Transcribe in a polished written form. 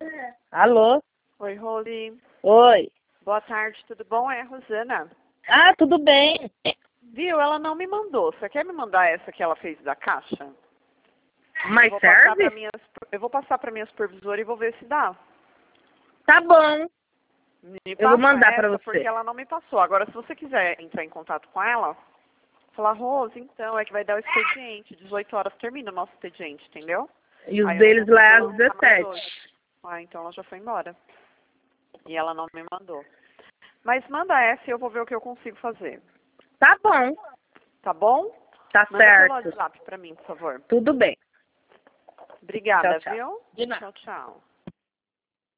Alô? Oi, Rose. Oi. Boa tarde, tudo bom? É a Rosana. Ah, tudo bem. Viu? Ela não me mandou. Você quer me mandar essa que ela fez da caixa? Mas serve? Eu vou passar para minha supervisora e vou ver se dá. Tá bom. Me Eu vou passa mandar pra essa você. porque ela não me passou. Agora, se você quiser entrar em contato com ela, falar, Rose, então, é que vai dar o expediente. 18 horas termina o nosso expediente, entendeu? E os Aí eu deles não lá é vou às lançar mais 17. hoje. Ah, então ela já foi embora. E ela não me mandou. Mas manda essa e eu vou ver o que eu consigo fazer. Tá bom. Tá bom? Tá Manda pelo certo. WhatsApp pra mim, por favor. Tudo bem. Obrigada, Tchau, tchau. viu? De nada. Tchau, tchau.